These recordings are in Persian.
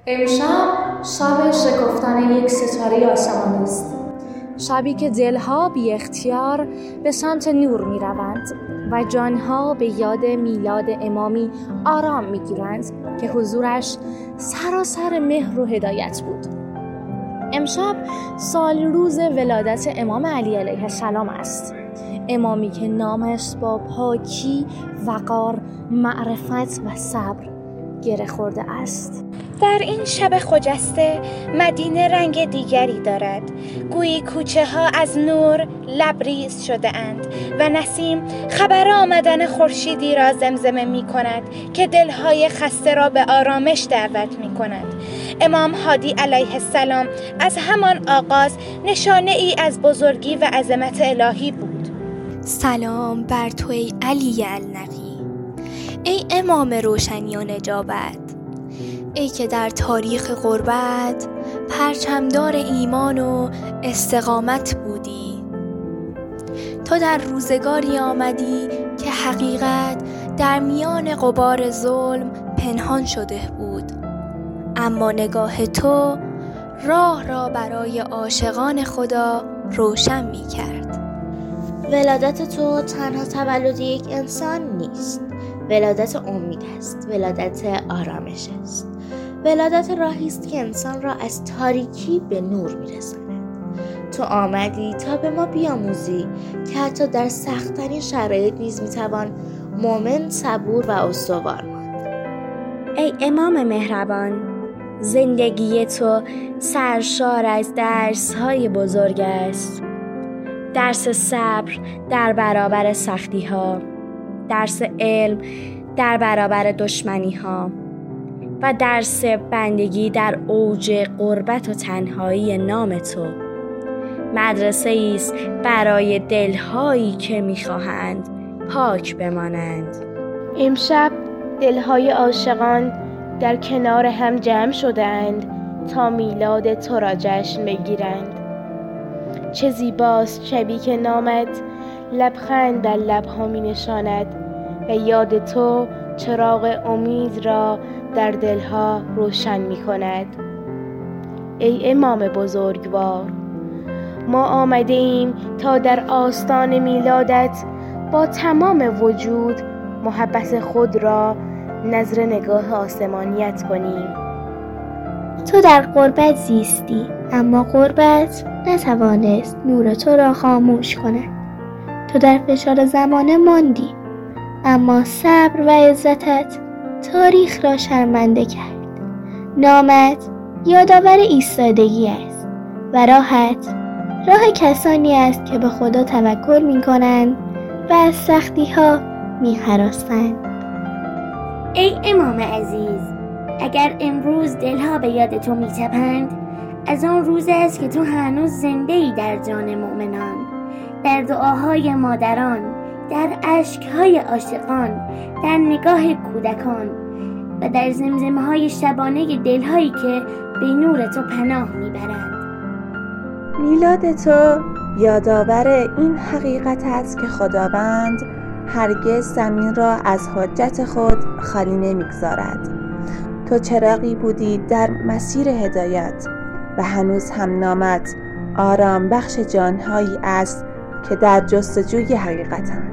امشب شب شکفتن یک ستاره آسمانی است. شبی که دلها بی اختیار به سمت نور می روند و جانها به یاد میلاد امامی آرام می گیرند که حضورش سراسر مهر و هدایت بود. امشب سال روز ولادت امام علی علیه السلام است. امامی که نامش با پاکی، وقار، معرفت و صبر گره خورده است. در این شب خجسته مدینه رنگ دیگری دارد. گویی کوچه ها از نور لبریز شده اند و نسیم خبر آمدن خورشیدی را زمزمه می کند که دلهای خسته را به آرامش دعوت می کند. امام هادی علیه السلام از همان آغاز نشانه ای از بزرگی و عظمت الهی بود. سلام بر تو ای علی النقی، ای امام روشنی و نجابت، ای که در تاریخ غربت پرچمدار ایمان و استقامت بودی. تو در روزگاری آمدی که حقیقت در میان غبار ظلم پنهان شده بود، اما نگاه تو راه را برای عاشقان خدا روشن می کرد. ولادت تو تنها تولد یک انسان نیست، ولادت امید است، ولادت آرامش است، ولادت راهی است که انسان را از تاریکی به نور می‌رساند. تو آمدی تا به ما بیاموزی که حتی در سخت‌ترین شرایط نیز می‌توان مؤمن، صبور و استوار ماند. ای امام مهربان، زندگی تو سرشار از درس‌های بزرگ است. درس صبر در برابر سختی‌ها، درس علم در برابر دشمنی‌ها و درس بندگی در اوج غربت و تنهایی نام تو. مدرسه است برای دلهایی که می‌خواهند پاک بمانند. امشب دلهای عاشقان در کنار هم جمع شدند تا میلاد تو را جشن بگیرند. چه زیباست شبی که نامت لبخند در لبها می نشاند و یاد تو چراغ امید را در دلها روشن می کند. ای امام بزرگوار، ما آمده ایم تا در آستان میلادت با تمام وجود محبت خود را نظر نگاه آسمانیت کنیم. تو در غربت زیستی، اما غربت نتوانست نور تو را خاموش کند. تو در فشار زمانه ماندی، اما صبر و عزتت تاریخ را شرمنده کرد. نامت یادآور ایستادگی است و راهت راه کسانی است که به خدا توکل می کنند و از سختی ها می هراسند. ای امام عزیز، اگر امروز دلها به یاد تو می تپند، از آن روز است که تو هنوز زنده ای در جان مؤمنان، در دعاهای مادران، در اشکهای عاشقان، در نگاه کودکان و در زمزمه‌های شبانه دلهایی که به نور تو پناه میبرند. میلاد تو یادآور این حقیقت است که خداوند هرگز زمین را از حجت خود خالی نمیگذارد. تو چراغی بودی در مسیر هدایت و هنوز هم نامت آرام بخش جانهایی است که در جستجوی حقیقتند.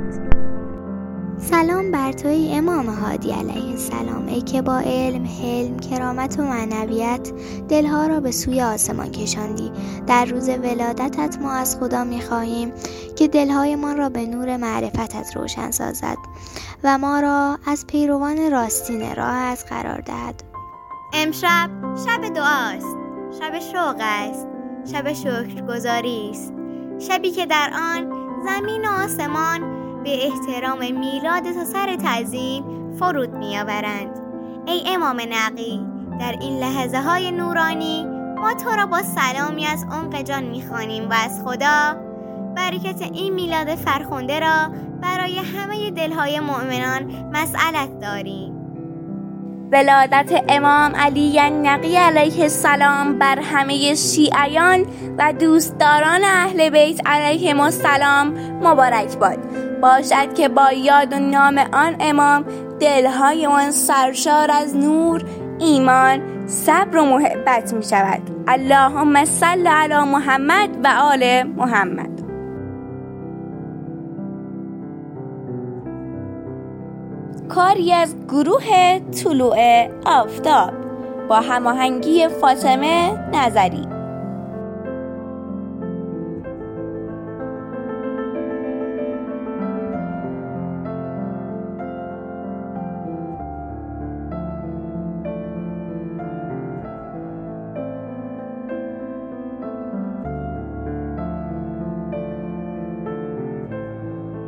سلام بر تو ای امام هادی علیه السلام، ای که با علم، حلم، کرامت و معنویت دلها را به سوی آسمان کشاندی. در روز ولادتت ما از خدا می‌خواهیم که دلهای ما را به نور معرفتت روشن سازد و ما را از پیروان راستین راهت قرار دهد. امشب شب دعاست، شب شوق است، شب شکرگزاری است، شبی که در آن زمین و آسمان به احترام میلاد تو سر تعظیم فرود می‌آورند. ای امام نقی، در این لحظه های نورانی ما تو را با سلامی از عمق جان می‌خوانیم و از خدا برکت این میلاد فرخنده را برای همه دلهای مؤمنان مسئلت داریم. ولادت امام علی النقی علیه السلام بر همه شیعیان و دوستداران اهل بیت علیهم السلام مبارک باشد که با یاد و نام آن امام دلهای من سرشار از نور، ایمان، صبر و محبت می شود. اللهم صل علی محمد و آل محمد. کاری از گروه طلوع آفتاب با هماهنگی فاطمه نظری.